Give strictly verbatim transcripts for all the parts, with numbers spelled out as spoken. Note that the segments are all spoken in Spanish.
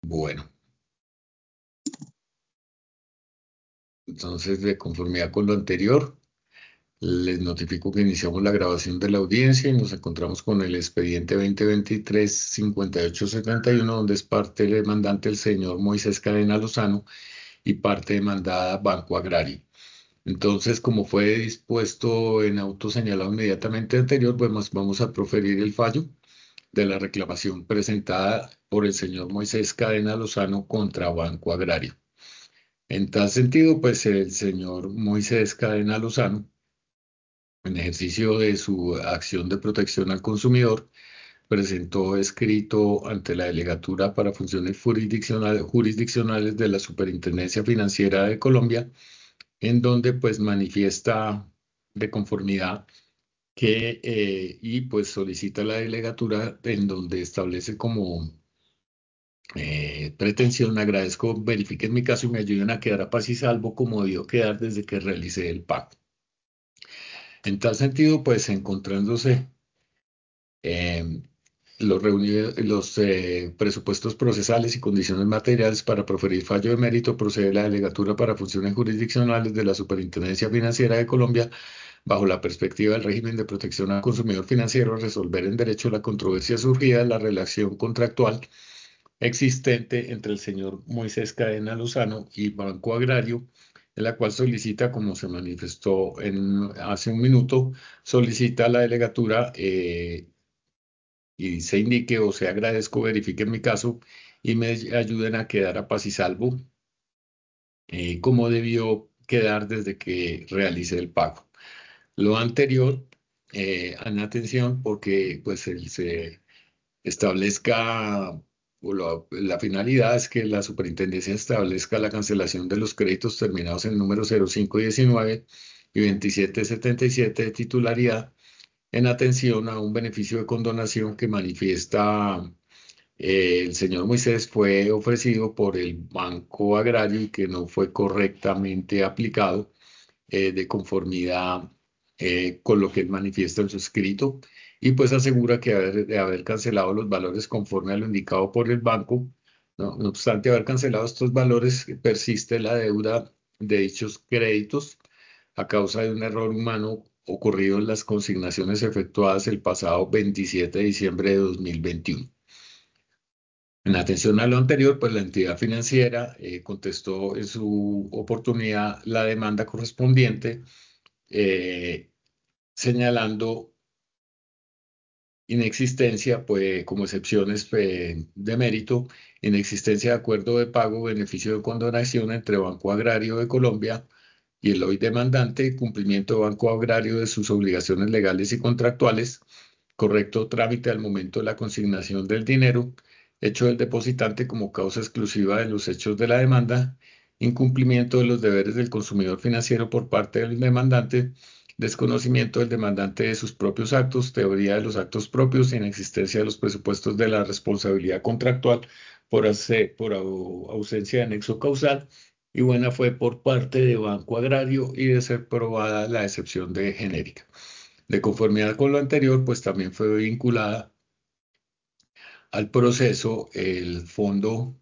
Bueno, entonces, de conformidad con lo anterior, les notifico que iniciamos la grabación de la audiencia y nos encontramos con el expediente dos mil veintitrés cincuenta y ocho setenta y uno, donde es parte demandante el señor Moisés Cadena Lozano y parte demandada Banco Agrario. Entonces, como fue dispuesto en auto señalado inmediatamente anterior, pues vamos a proferir el fallo de la reclamación presentada por el señor Moisés Cadena Lozano contra Banco Agrario. En tal sentido, pues el señor Moisés Cadena Lozano, en ejercicio de su acción de protección al consumidor, presentó escrito ante la Delegatura para Funciones Jurisdiccionales, Jurisdiccionales de la Superintendencia Financiera de Colombia, en donde pues manifiesta de conformidad que eh, y pues solicita la delegatura en donde establece como eh, pretensión, agradezco, verifiquen mi caso y me ayuden a quedar a paz y salvo como debió quedar desde que realicé el pago. En tal sentido, pues encontrándose eh, los, reunidos, los eh, presupuestos procesales y condiciones materiales para proferir fallo de mérito, procede la delegatura para funciones jurisdiccionales de la Superintendencia Financiera de Colombia, bajo la perspectiva del régimen de protección al consumidor financiero, resolver en derecho la controversia surgida de la relación contractual existente entre el señor Moisés Cadena Lozano y Banco Agrario, en la cual solicita, como se manifestó en, hace un minuto, solicita a la delegatura eh, y se indique o se agradezco, verifiquen mi caso y me ayuden a quedar a paz y salvo, eh, como debió quedar desde que realicé el pago. Lo anterior, eh, en atención, porque pues el, se establezca, o lo- la finalidad es que la superintendencia establezca la cancelación de los créditos terminados en número cero cinco diecinueve y veintisiete setenta y siete de titularidad, en atención a un beneficio de condonación que manifiesta eh, el señor Moisés fue ofrecido por el Banco Agrario y que no fue correctamente aplicado eh, de conformidad eh, con lo que él manifiesta en su escrito, y pues asegura que haber, de haber cancelado los valores conforme a lo indicado por el banco. No, no obstante haber cancelado estos valores, persiste la deuda de dichos créditos a causa de un error humano ocurrido en las consignaciones efectuadas el pasado veintisiete de diciembre de dos mil veintiuno. En atención a lo anterior, pues la entidad financiera eh, contestó en su oportunidad la demanda correspondiente, eh, señalando inexistencia, pues como excepciones eh, de mérito, inexistencia de acuerdo de pago, beneficio de condonación entre Banco Agrario de Colombia y el hoy demandante, cumplimiento de Banco Agrario de sus obligaciones legales y contractuales, correcto trámite al momento de la consignación del dinero, hecho del depositante como causa exclusiva de los hechos de la demanda, incumplimiento de los deberes del consumidor financiero por parte del demandante, desconocimiento del demandante de sus propios actos, teoría de los actos propios, inexistencia de los presupuestos de la responsabilidad contractual por, hacer, por au- ausencia de nexo causal, y buena fue por parte de Banco Agrario y de ser probada la excepción de genérica. De conformidad con lo anterior, pues también fue vinculada al proceso el Fondo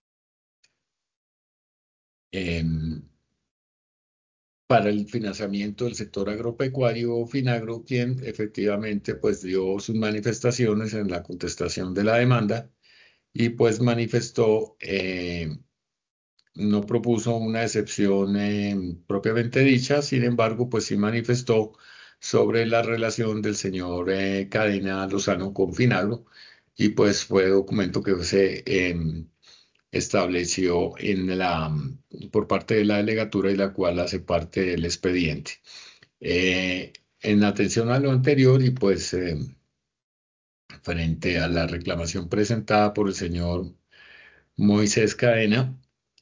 em, para el Financiamiento del Sector Agropecuario, Finagro, quien efectivamente pues dio sus manifestaciones en la contestación de la demanda y pues manifestó, eh, no propuso una excepción eh, propiamente dicha, sin embargo, pues sí manifestó sobre la relación del señor eh, Cadena Lozano con Finagro, y pues fue documento que se eh, estableció en la, por parte de la delegatura y la cual hace parte del expediente. Eh, en atención a lo anterior y pues eh, frente a la reclamación presentada por el señor Moisés Cadena,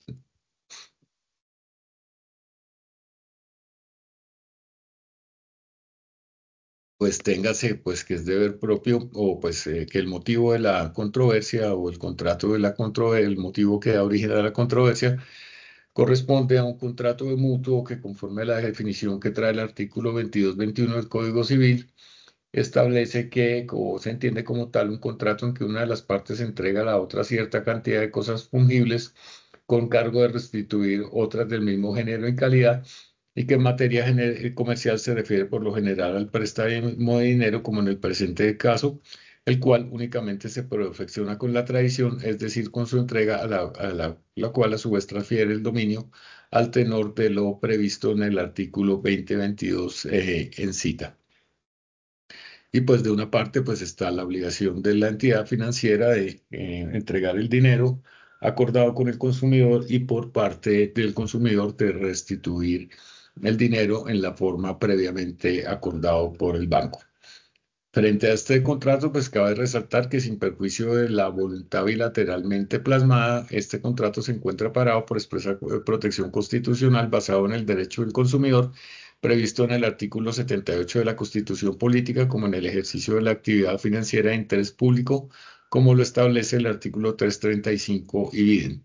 pues téngase pues que es deber propio, o pues eh, que el motivo de la controversia o el contrato de la controversia, el motivo que da origen a la controversia corresponde a un contrato de mutuo que, conforme a la definición que trae el artículo veintidós veintiuno del Código Civil, establece que o se entiende como tal un contrato en que una de las partes entrega a la otra cierta cantidad de cosas fungibles con cargo de restituir otras del mismo género y calidad, y que en materia gener- comercial se refiere por lo general al préstamo de dinero, como en el presente caso, el cual únicamente se perfecciona con la tradición, es decir, con su entrega a la, a la, la cual a su vez transfiere el dominio al tenor de lo previsto en el artículo veinte veintidós eh, en cita. Y pues de una parte pues está la obligación de la entidad financiera de eh, entregar el dinero acordado con el consumidor, y por parte del consumidor de restituir el dinero en la forma previamente acordado por el banco. Frente a este contrato, pues cabe resaltar que sin perjuicio de la voluntad bilateralmente plasmada, este contrato se encuentra parado por expresa eh, protección constitucional basado en el derecho del consumidor, previsto en el artículo setenta y ocho de la Constitución Política, como en el ejercicio de la actividad financiera de interés público, como lo establece el artículo trescientos treinta y cinco y idem.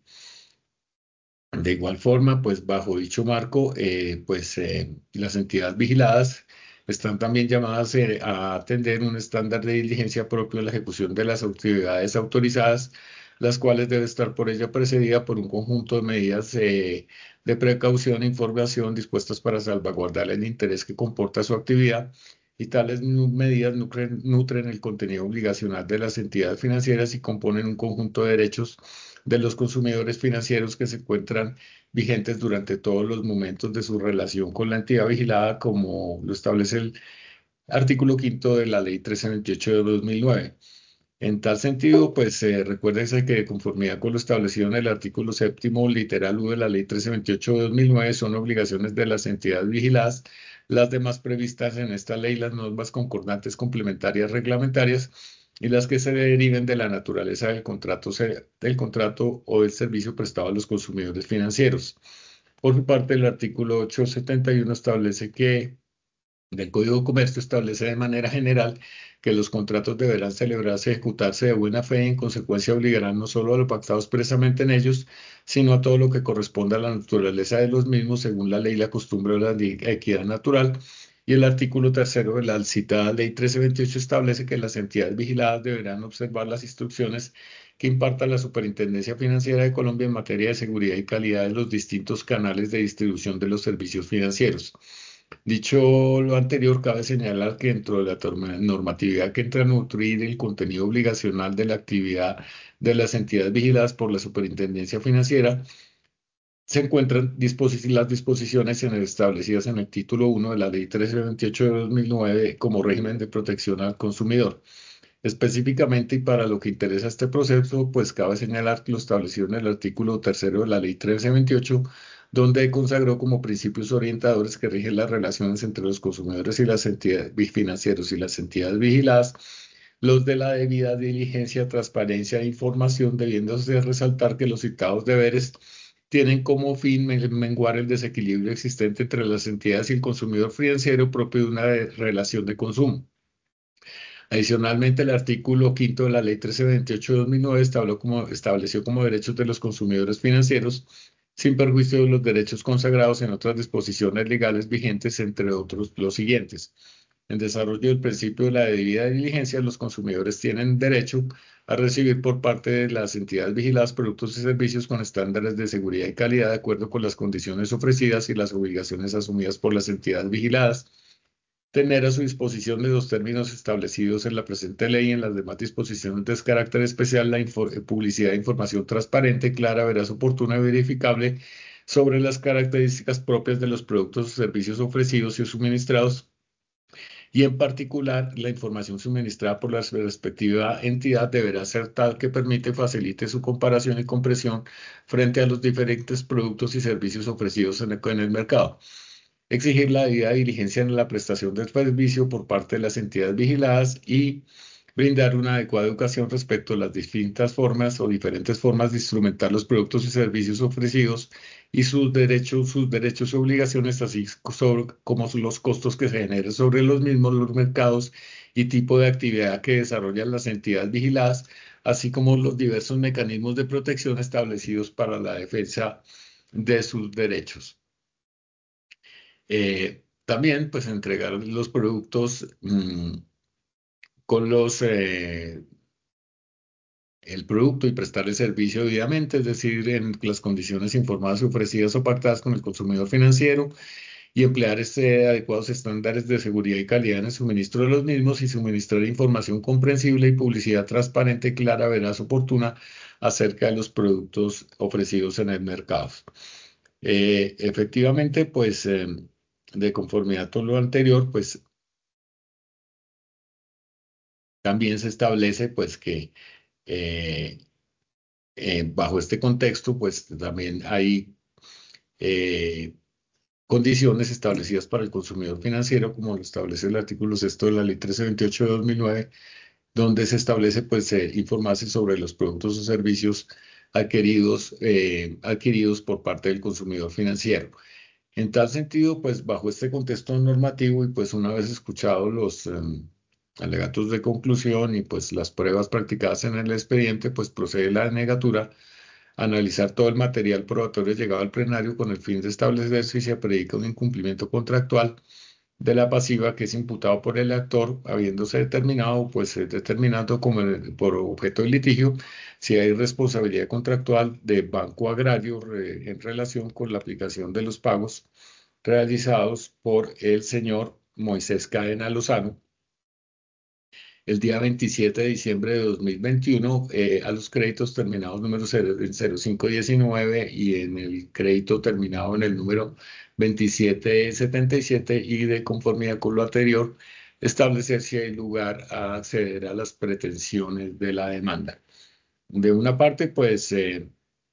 De igual forma, pues bajo dicho marco, eh, pues eh, las entidades vigiladas están también llamadas eh, a atender un estándar de diligencia propio en la ejecución de las actividades autorizadas, las cuales debe estar por ella precedida por un conjunto de medidas eh, de precaución e información dispuestas para salvaguardar el interés que comporta su actividad, y tales nu- medidas nutren, nutren el contenido obligacional de las entidades financieras y componen un conjunto de derechos de los consumidores financieros que se encuentran vigentes durante todos los momentos de su relación con la entidad vigilada, como lo establece el artículo quinto de la Ley trescientos veintiocho de dos mil nueve. En tal sentido, pues eh, recuérdense que de conformidad con lo establecido en el artículo séptimo, literal U de la Ley trescientos veintiocho de dos mil nueve, son obligaciones de las entidades vigiladas las demás previstas en esta ley, las normas concordantes complementarias reglamentarias y las que se deriven de la naturaleza del contrato, se- del contrato o del servicio prestado a los consumidores financieros. Por su parte, el artículo ochocientos setenta y uno establece que del Código de Comercio establece de manera general que los contratos deberán celebrarse y ejecutarse de buena fe, y en consecuencia obligarán no solo a lo pactado expresamente en ellos, sino a todo lo que corresponda a la naturaleza de los mismos, según la ley, la costumbre o la di- equidad natural. Y el artículo tercero de la citada Ley trece veintiocho establece que las entidades vigiladas deberán observar las instrucciones que imparta la Superintendencia Financiera de Colombia en materia de seguridad y calidad de los distintos canales de distribución de los servicios financieros. Dicho lo anterior, cabe señalar que dentro de la torma- normatividad que entra a nutrir el contenido obligacional de la actividad de las entidades vigiladas por la Superintendencia Financiera, se encuentran disposi- las disposiciones en el- establecidas en el título uno de la Ley trescientos veintiocho de dos mil nueve como régimen de protección al consumidor. Específicamente, y para lo que interesa este proceso, pues cabe señalar que lo establecido en el artículo tercero de la Ley trece veintiocho, donde consagró como principios orientadores que rigen las relaciones entre los consumidores y las entidades vi- financieros y las entidades vigiladas, los de la debida diligencia, transparencia e información, debiéndose resaltar que los citados deberes tienen como fin men- menguar el desequilibrio existente entre las entidades y el consumidor financiero propio de una de- relación de consumo. Adicionalmente, el artículo quinto de la Ley trece veintiocho de dos mil nueve estableció como, estableció como derechos de los consumidores financieros, sin perjuicio de los derechos consagrados en otras disposiciones legales vigentes, entre otros los siguientes. En desarrollo del principio de la debida diligencia, los consumidores tienen derecho a recibir por parte de las entidades vigiladas productos y servicios con estándares de seguridad y calidad de acuerdo con las condiciones ofrecidas y las obligaciones asumidas por las entidades vigiladas, tener a su disposición de los términos establecidos en la presente ley y en las demás disposiciones de carácter especial la infor- eh, publicidad de información transparente, clara, veraz, oportuna y verificable sobre las características propias de los productos o servicios ofrecidos y suministrados, y en particular la información suministrada por la respectiva entidad deberá ser tal que permite y facilite su comparación y comprensión frente a los diferentes productos y servicios ofrecidos en el en el mercado. Exigir la debida diligencia en la prestación del servicio por parte de las entidades vigiladas y brindar una adecuada educación respecto a las distintas formas o diferentes formas de instrumentar los productos y servicios ofrecidos y sus derechos, sus derechos y obligaciones, así sobre- como los costos que se generen sobre los mismos, los mercados y tipo de actividad que desarrollan las entidades vigiladas, así como los diversos mecanismos de protección establecidos para la defensa de sus derechos. Eh, también, pues, entregar los productos, mm, con los, eh, el producto y prestar el servicio debidamente, es decir, en las condiciones informadas y ofrecidas o pactadas con el consumidor financiero, y emplear este, adecuados estándares de seguridad y calidad en el suministro de los mismos y suministrar información comprensible y publicidad transparente, clara, veraz, oportuna acerca de los productos ofrecidos en el mercado. Eh, efectivamente, pues eh, de conformidad con lo anterior, pues también se establece pues que eh, eh, bajo este contexto, pues también hay eh, condiciones establecidas para el consumidor financiero, como lo establece el artículo sexto de la Ley trece veintiocho de dos mil nueve, donde se establece pues eh, informarse sobre los productos o servicios adquiridos, eh, adquiridos por parte del consumidor financiero. En tal sentido, pues bajo este contexto normativo y pues una vez escuchados los em, alegatos de conclusión y pues las pruebas practicadas en el expediente, pues procede la negatura a analizar todo el material probatorio llegado al plenario con el fin de establecer si se predica un incumplimiento contractual de la pasiva que es imputado por el actor, habiéndose determinado, pues eh, determinando como el- por objeto del litigio si hay responsabilidad contractual de Banco Agrario re- en relación con la aplicación de los pagos realizados por el señor Moisés Cadena Lozano el día veintisiete de diciembre de dos mil veintiuno eh, a los créditos terminados número cero en cero cinco diecinueve y en el crédito terminado en el número veintisiete setenta y siete y de conformidad con lo anterior, establecer si hay lugar a acceder a las pretensiones de la demanda. De una parte, pues, eh,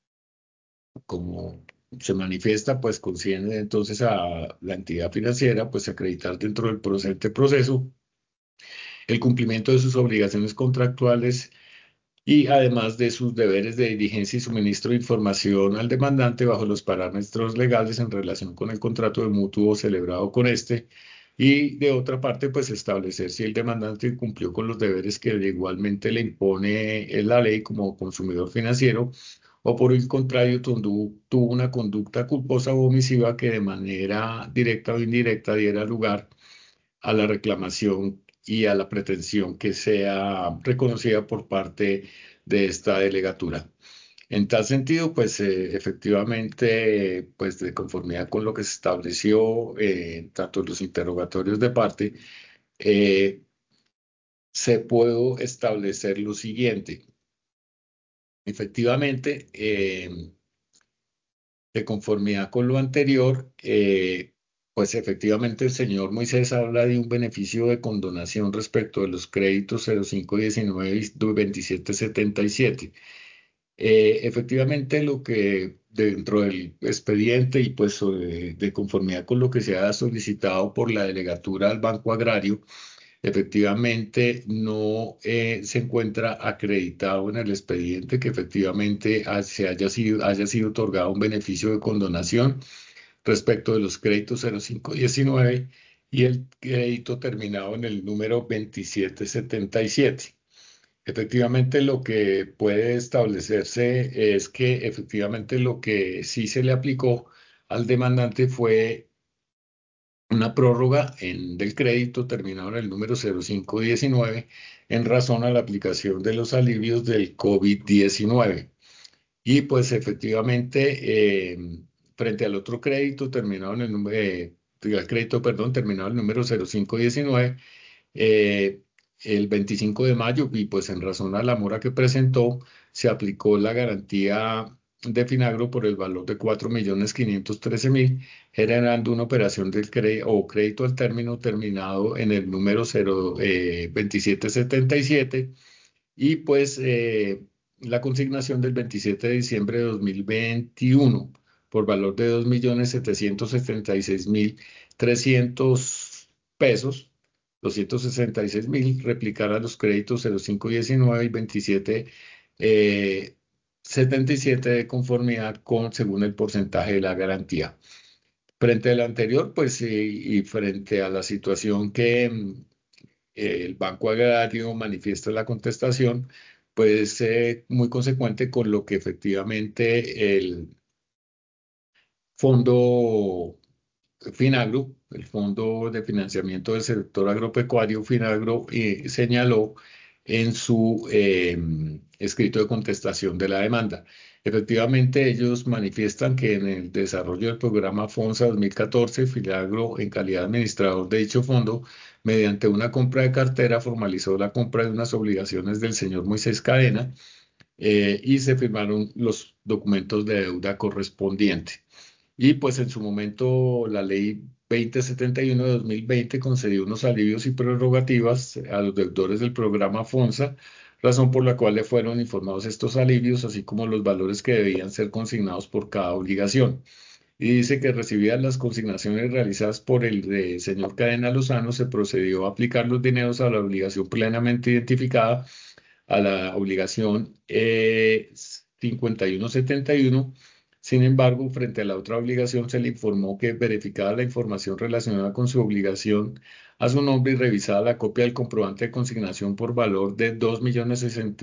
como se manifiesta, pues conciende entonces a la entidad financiera, pues acreditar dentro del presente proceso el cumplimiento de sus obligaciones contractuales y además de sus deberes de diligencia y suministro de información al demandante bajo los parámetros legales en relación con el contrato de mutuo celebrado con este. Y de otra parte, pues establecer si el demandante cumplió con los deberes que igualmente le impone la ley como consumidor financiero o por el contrario tuvo tuvo una conducta culposa o omisiva que de manera directa o indirecta diera lugar a la reclamación y a la pretensión que sea reconocida por parte de esta delegatura. En tal sentido, pues eh, efectivamente, pues de conformidad con lo que se estableció, eh, tanto en los interrogatorios de parte, eh, se puede establecer lo siguiente. Efectivamente, eh, de conformidad con lo anterior, eh, pues efectivamente el señor Moisés habla de un beneficio de condonación respecto de los créditos cero cinco diecinueve y veintisiete setenta y siete. Eh, efectivamente, lo que dentro del expediente y pues de, de conformidad con lo que se ha solicitado por la delegatura al Banco Agrario, efectivamente no eh, se encuentra acreditado en el expediente que efectivamente ha- se haya sido, haya sido otorgado un beneficio de condonación respecto de los créditos cero cinco diecinueve y el crédito terminado en el número veintisiete setenta y siete. Efectivamente, lo que puede establecerse es que efectivamente lo que sí se le aplicó al demandante fue una prórroga en, del crédito terminado en el número cero cinco diecinueve en razón a la aplicación de los alivios del COVID diecinueve. Y pues efectivamente, eh, frente al otro crédito terminado en el número, eh, el crédito, perdón, terminado en el número cero cinco diecinueve, eh, el veinticinco de mayo, y pues en razón a la mora que presentó, se aplicó la garantía de Finagro por el valor de cuatro millones quinientos trece mil, generando una operación del crédito o crédito al término terminado en el número cero, eh, veintisiete setenta y siete y pues eh, la consignación del veintisiete de diciembre de dos mil veintiuno por valor de dos millones setecientos setenta y seis mil trescientos pesos, doscientos sesenta y seis mil, replicar a los créditos cero cinco diecinueve y veintisiete eh, setenta y siete de conformidad con según el porcentaje de la garantía. Frente al anterior, pues sí, y frente a la situación que mm, el Banco Agrario manifiesta la contestación, pues eh, muy consecuente con lo que efectivamente el fondo Finagro, el Fondo de Financiamiento del Sector Agropecuario, Finagro, eh, señaló en su eh, escrito de contestación de la demanda. Efectivamente, ellos manifiestan que en el desarrollo del programa FONSA dos mil catorce, Finagro, en calidad de administrador de dicho fondo, mediante una compra de cartera, formalizó la compra de unas obligaciones del señor Moisés Cadena, eh, y se firmaron los documentos de deuda correspondientes. Y pues en su momento la ley dos mil setenta y uno de dos mil veinte concedió unos alivios y prerrogativas a los deudores del programa FONSA, razón por la cual le fueron informados estos alivios, así como los valores que debían ser consignados por cada obligación. Y dice que recibidas las consignaciones realizadas por el eh, señor Cadena Lozano, se procedió a aplicar los dineros a la obligación plenamente identificada, a la obligación eh, cincuenta y uno setenta y uno. Sin embargo, frente a la otra obligación, se le informó que verificada la información relacionada con su obligación a su nombre y revisada la copia del comprobante de consignación por valor de dos millones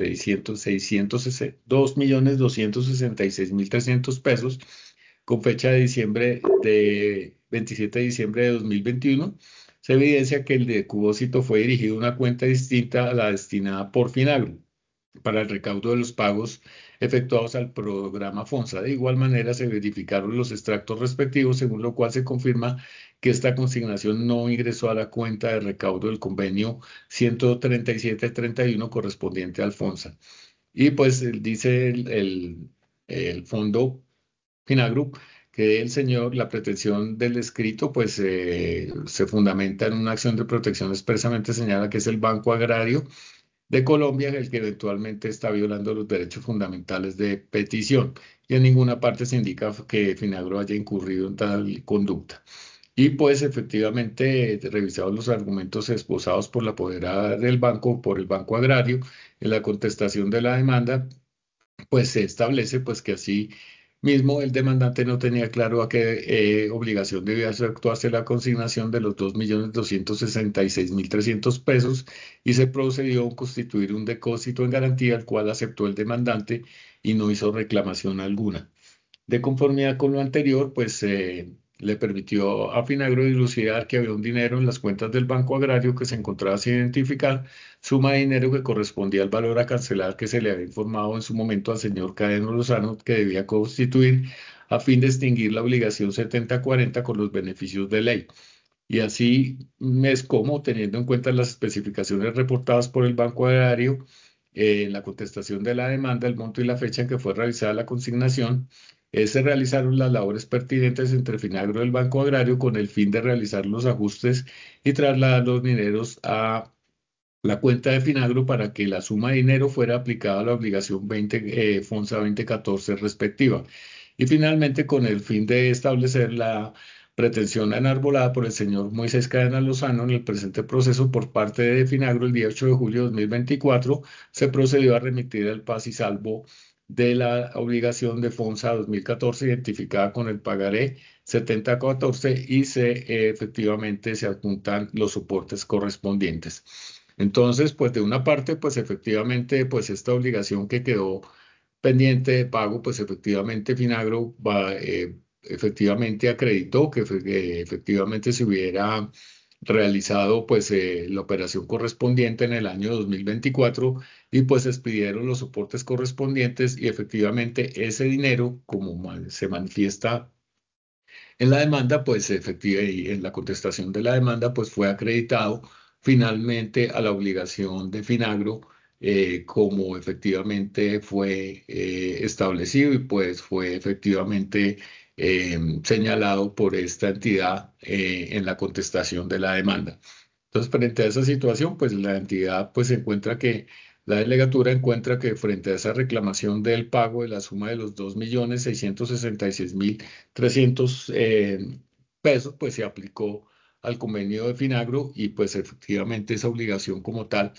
doscientos sesenta y seis mil trescientos pesos, con fecha de diciembre de veintisiete de diciembre de dos mil veintiuno, se evidencia que el decubósito fue dirigido a una cuenta distinta a la destinada por Finagro para el recaudo de los pagos efectuados al programa FONSA. De igual manera, se verificaron los extractos respectivos, según lo cual se confirma que esta consignación no ingresó a la cuenta de recaudo del convenio ciento treinta y siete treinta y uno correspondiente al FONSA. Y pues dice el, el, el fondo Finagro que el señor, la pretensión del escrito, pues eh, se fundamenta en una acción de protección expresamente señala que es el Banco Agrario de Colombia el que eventualmente está violando los derechos fundamentales de petición, y en ninguna parte se indica que Finagro haya incurrido en tal conducta. Y pues efectivamente, revisados los argumentos esposados por la apoderada del banco, por el Banco Agrario, en la contestación de la demanda, pues se establece pues que así mismo el demandante no tenía claro a qué eh, obligación debía efectuarse la consignación de los dos millones doscientos sesenta y seis mil trescientos pesos, y se procedió a constituir un depósito en garantía, el cual aceptó el demandante y no hizo reclamación alguna. De conformidad con lo anterior, pues eh, le permitió a Finagro dilucidar que había un dinero en las cuentas del Banco Agrario que se encontraba sin identificar, suma de dinero que correspondía al valor a cancelar que se le había informado en su momento al señor Cadeno Lozano que debía constituir a fin de extinguir la obligación setenta cuarenta con los beneficios de ley. Y así es como, teniendo en cuenta las especificaciones reportadas por el Banco Agrario, eh, en la contestación de la demanda, el monto y la fecha en que fue realizada la consignación, eh, se realizaron las labores pertinentes entre Finagro y el Banco Agrario con el fin de realizar los ajustes y trasladar los dineros a la cuenta de Finagro para que la suma de dinero fuera aplicada a la obligación veinte, eh, FONSA dos mil catorce respectiva. Y finalmente, con el fin de establecer la pretensión enarbolada por el señor Moisés Cadena Lozano en el presente proceso por parte de Finagro el día ocho de julio de dos mil veinticuatro, se procedió a remitir el paz y salvo de la obligación de FONSA dos mil catorce identificada con el pagaré setenta catorce, y se eh, efectivamente se adjuntan los soportes correspondientes. Entonces, pues de una parte, pues efectivamente, pues esta obligación que quedó pendiente de pago, pues efectivamente Finagro va, eh, efectivamente acreditó que, efe- que efectivamente se hubiera realizado pues eh, la operación correspondiente en el año dos mil veinticuatro, y pues expidieron los soportes correspondientes, y efectivamente ese dinero, como ma- se manifiesta en la demanda, pues efectivamente, en la contestación de la demanda, pues fue acreditado finalmente a la obligación de Finagro, eh, como efectivamente fue eh, establecido y pues fue efectivamente eh, señalado por esta entidad eh, en la contestación de la demanda. Entonces, frente a esa situación, pues la entidad pues encuentra que la delegatura encuentra que frente a esa reclamación del pago de la suma de los dos millones seiscientos sesenta y seis mil trescientos eh, pesos, pues se aplicó al convenio de Finagro, y pues efectivamente esa obligación como tal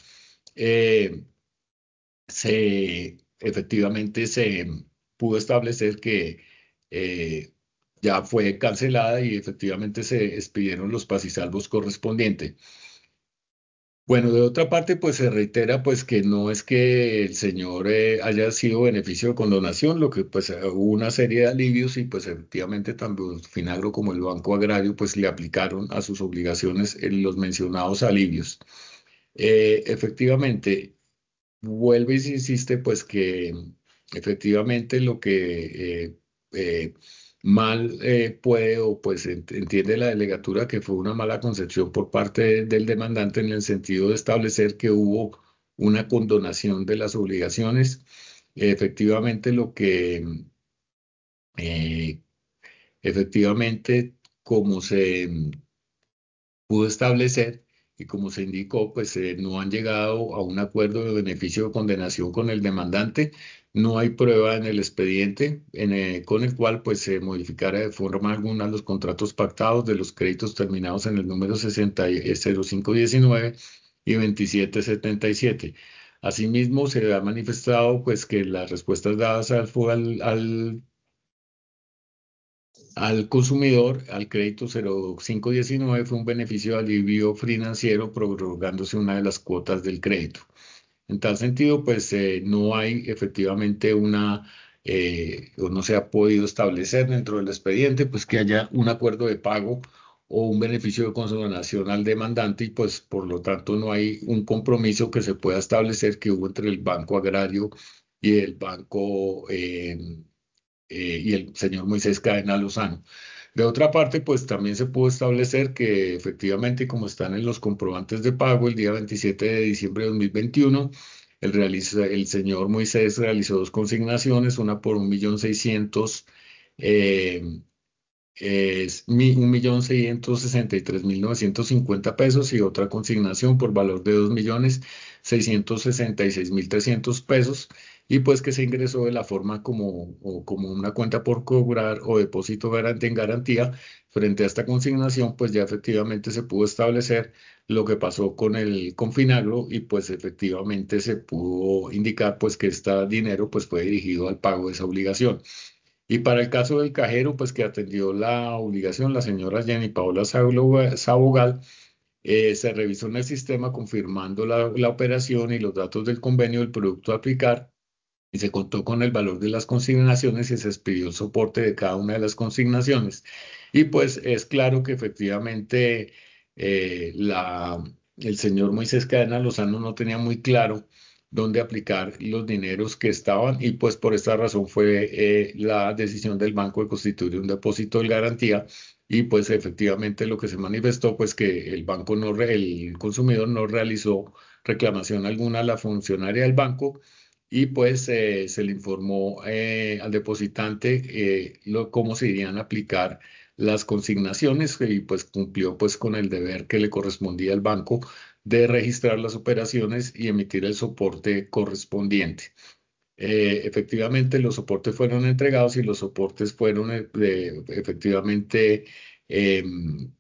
eh, se efectivamente se pudo establecer que eh, ya fue cancelada, y efectivamente se expidieron los paz y salvos correspondientes. Bueno, de otra parte, pues se reitera pues que no es que el señor eh, haya sido beneficio de condonación, lo que pues eh, hubo una serie de alivios y pues efectivamente tanto Finagro como el Banco Agrario pues le aplicaron a sus obligaciones eh, los mencionados alivios. Eh, efectivamente, vuelve y se insiste pues que efectivamente lo que eh, eh, mal eh, puede o pues ent- entiende la delegatura que fue una mala concepción por parte de- del demandante en el sentido de establecer que hubo una condonación de las obligaciones. Efectivamente lo que eh, efectivamente como se pudo establecer y como se indicó, pues eh, no han llegado a un acuerdo de beneficio de condenación con el demandante. No hay prueba en el expediente en, eh, con el cual pues se modificara de forma alguna los contratos pactados de los créditos terminados en el número sesenta y- eh, cero cinco diecinueve y veintisiete setenta y siete. Asimismo, se ha manifestado pues que las respuestas dadas al, al, al al consumidor, al crédito cero cinco diecinueve fue un beneficio de alivio financiero prorrogándose una de las cuotas del crédito. En tal sentido, pues eh, no hay efectivamente una, eh, o no se ha podido establecer dentro del expediente, pues que haya un acuerdo de pago o un beneficio de consignación al demandante y pues por lo tanto no hay un compromiso que se pueda establecer que hubo entre el Banco Agrario y el Banco eh, eh, y el señor Moisés Cadena Lozano. De otra parte, pues también se pudo establecer que efectivamente, como están en los comprobantes de pago, el día veintisiete de diciembre de dos mil veintiuno, el, realiza- el señor Moisés realizó dos consignaciones, una por un millón seiscientos eh, es mi- un millón seiscientos sesenta y tres mil novecientos cincuenta pesos y otra consignación por valor de dos millones seiscientos sesenta y seis mil trescientos pesos y pues que se ingresó de la forma como, o como una cuenta por cobrar o depósito garante en garantía. Frente a esta consignación, pues ya efectivamente se pudo establecer lo que pasó con el Confinagro y pues efectivamente se pudo indicar pues que este dinero pues fue dirigido al pago de esa obligación. Y para el caso del cajero, pues que atendió la obligación, la señora Jenny Paola Saulo- Sabogal, eh, se revisó en el sistema confirmando la, la operación y los datos del convenio del producto a aplicar y se contó con el valor de las consignaciones y se expidió el soporte de cada una de las consignaciones. Y pues es claro que efectivamente eh, la, el señor Moisés Cadena Lozano no tenía muy claro dónde aplicar los dineros que estaban y pues por esta razón fue eh, la decisión del banco de constituir un depósito de garantía y pues efectivamente lo que se manifestó pues que el banco no, re- el consumidor no realizó reclamación alguna a la funcionaria del banco y pues eh, se le informó eh, al depositante eh, lo- cómo se irían a aplicar las consignaciones y pues cumplió pues con el deber que le correspondía al banco de registrar las operaciones y emitir el soporte correspondiente. Eh, efectivamente, los soportes fueron entregados y los soportes fueron eh, de- efectivamente em,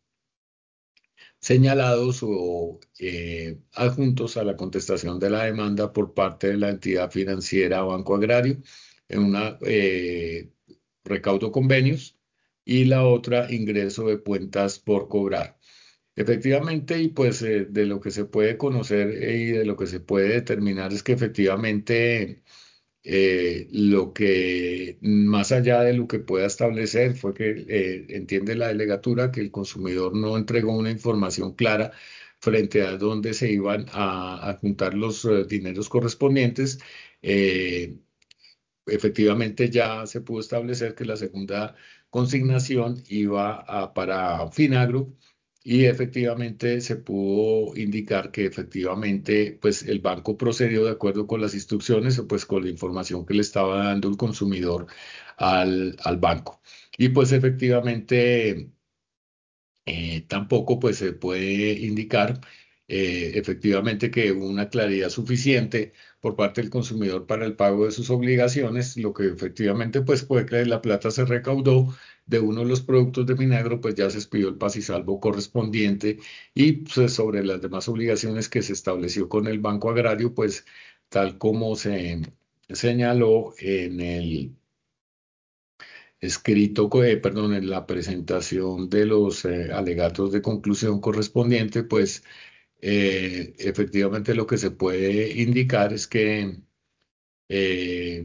señalados o eh, adjuntos a la contestación de la demanda por parte de la entidad financiera Banco Agrario, en una eh, recaudo convenios y la otra ingreso de cuentas por cobrar. Efectivamente, y pues eh, de lo que se puede conocer eh, y de lo que se puede determinar es que efectivamente eh, lo que, más allá de lo que pueda establecer, fue que eh, entiende la delegatura que el consumidor no entregó una información clara frente a dónde se iban a, a juntar los eh, dineros correspondientes. Eh, Efectivamente, ya se pudo establecer que la segunda consignación iba a, para Finagro y efectivamente se pudo indicar que efectivamente pues el banco procedió de acuerdo con las instrucciones o pues con la información que le estaba dando el consumidor al, al banco. Y pues efectivamente eh, tampoco pues se puede indicar eh, efectivamente que hubo una claridad suficiente por parte del consumidor para el pago de sus obligaciones, lo que efectivamente pues fue que la plata se recaudó de uno de los productos de Minagro, pues ya se expidió el paz y salvo correspondiente y pues, sobre las demás obligaciones que se estableció con el Banco Agrario, pues tal como se señaló en el escrito, co- eh, perdón, en la presentación de los eh, alegatos de conclusión correspondiente, pues Eh, efectivamente, lo que se puede indicar es que, eh,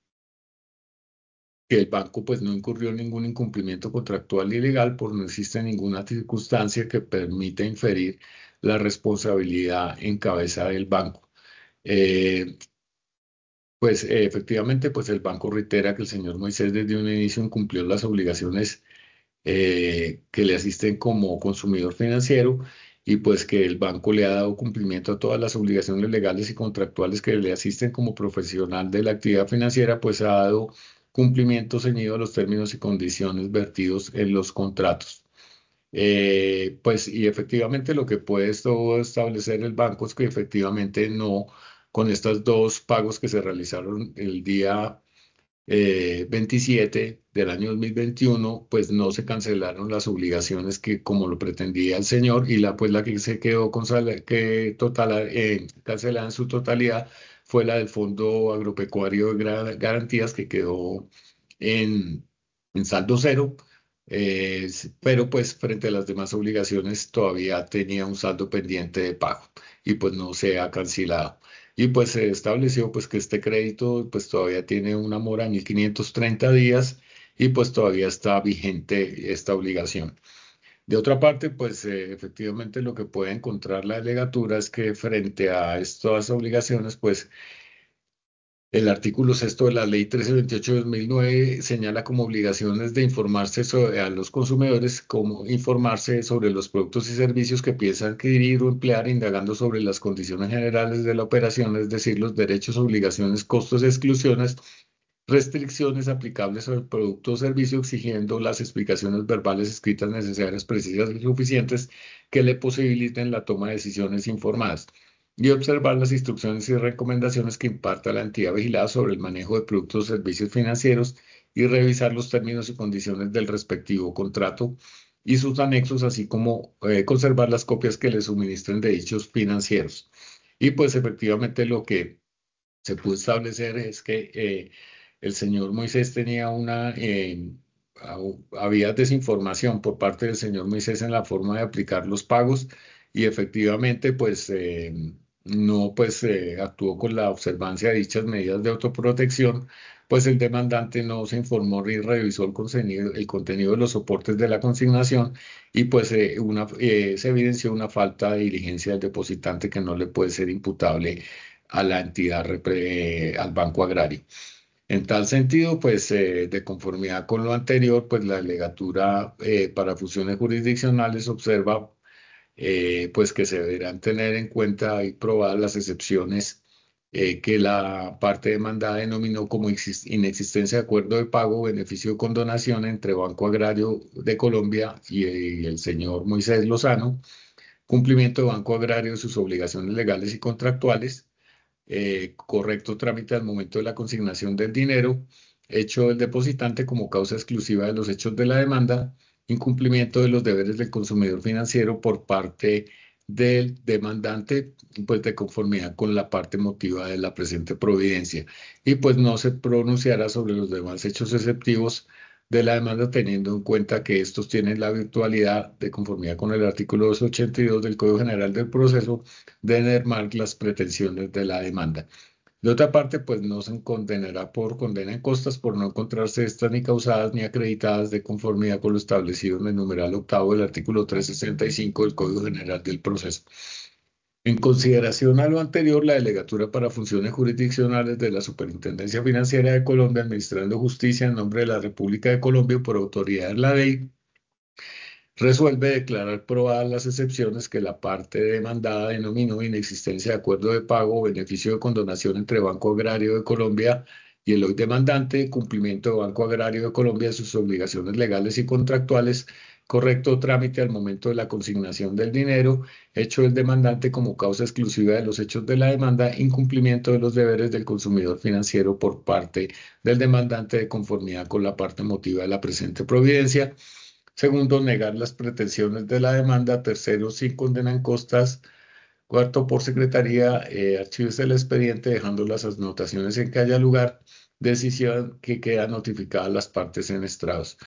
que el banco pues no incurrió en ningún incumplimiento contractual ilegal, por no existe ninguna circunstancia que permita inferir la responsabilidad en cabeza del banco. Eh, pues eh, efectivamente, pues el banco reitera que el señor Moisés desde un inicio incumplió las obligaciones eh, que le asisten como consumidor financiero, y pues que el banco le ha dado cumplimiento a todas las obligaciones legales y contractuales que le asisten como profesional de la actividad financiera, pues ha dado cumplimiento ceñido a los términos y condiciones vertidos en los contratos. Eh, pues y efectivamente lo que puede esto establecer el banco es que efectivamente no, con estos dos pagos que se realizaron el día eh, veintisiete del año dos mil veintiuno, pues no se cancelaron las obligaciones que como lo pretendía el señor, y la pues la que se quedó con sal- que total, eh, cancelada en su totalidad fue la del Fondo Agropecuario de Gra- Garantías, que quedó en, en saldo cero. Eh, s- pero pues frente a las demás obligaciones todavía tenía un saldo pendiente de pago y pues no se ha cancelado. Y pues se estableció pues que este crédito pues todavía tiene una mora de mil quinientos treinta días, y pues todavía está vigente esta obligación. De otra parte, pues eh, efectivamente lo que puede encontrar la delegatura es que frente a estas obligaciones, pues el artículo sexto de la Ley trece veintiocho de dos mil nueve señala como obligaciones de informarse sobre- a los consumidores, como informarse sobre los productos y servicios que piensan adquirir o emplear, indagando sobre las condiciones generales de la operación, es decir, los derechos, obligaciones, costos, exclusiones, restricciones aplicables al producto o servicio, exigiendo las explicaciones verbales escritas necesarias, precisas y suficientes que le posibiliten la toma de decisiones informadas, y observar las instrucciones y recomendaciones que imparta la entidad vigilada sobre el manejo de productos o servicios financieros, y revisar los términos y condiciones del respectivo contrato y sus anexos, así como eh, conservar las copias que le suministren de dichos financieros. Y pues efectivamente lo que se pudo establecer es que eh, el señor Moisés tenía una, eh, au- había desinformación por parte del señor Moisés en la forma de aplicar los pagos, y efectivamente pues eh, no pues eh, actuó con la observancia de dichas medidas de autoprotección, pues el demandante no se informó ni revisó el contenido, el contenido de los soportes de la consignación, y pues eh, una, eh, se evidenció una falta de diligencia del depositante que no le puede ser imputable a la entidad, repre- al Banco Agrario. En tal sentido, pues eh, de conformidad con lo anterior, pues la delegatura eh, para fusiones jurisdiccionales observa eh, pues que se deberán tener en cuenta y probadas las excepciones eh, que la parte demandada denominó como exis- inexistencia de acuerdo de pago o beneficio de condonación entre Banco Agrario de Colombia y, y el señor Moisés Lozano, cumplimiento de Banco Agrario de sus obligaciones legales y contractuales, eh, correcto trámite al momento de la consignación del dinero, hecho del depositante como causa exclusiva de los hechos de la demanda, incumplimiento de los deberes del consumidor financiero por parte del demandante, pues de conformidad con la parte motiva de la presente providencia, y pues no se pronunciará sobre los demás hechos exceptivos de la demanda, teniendo en cuenta que estos tienen la virtualidad de conformidad con el artículo doscientos ochenta y dos del Código General del Proceso de mermar las pretensiones de la demanda. De otra parte, pues no se condenará por condena en costas por no encontrarse estas ni causadas ni acreditadas de conformidad con lo establecido en el numeral octavo del artículo trescientos sesenta y cinco del Código General del Proceso. En consideración a lo anterior, la Delegatura para Funciones Jurisdiccionales de la Superintendencia Financiera de Colombia, Administrando Justicia en nombre de la República de Colombia y por autoridad de la ley, resuelve declarar probadas las excepciones que la parte demandada denominó inexistencia de acuerdo de pago o beneficio de condonación entre Banco Agrario de Colombia y el hoy demandante, cumplimiento de Banco Agrario de Colombia de sus obligaciones legales y contractuales, correcto trámite al momento de la consignación del dinero, hecho del demandante como causa exclusiva de los hechos de la demanda, incumplimiento de los deberes del consumidor financiero por parte del demandante de conformidad con la parte motiva de la presente providencia. Segundo, negar las pretensiones de la demanda. Tercero, sin condena en costas. Cuarto, por secretaría, eh, archívese el expediente dejando las anotaciones en que haya lugar. Decisión que queda notificada a las partes en estrados.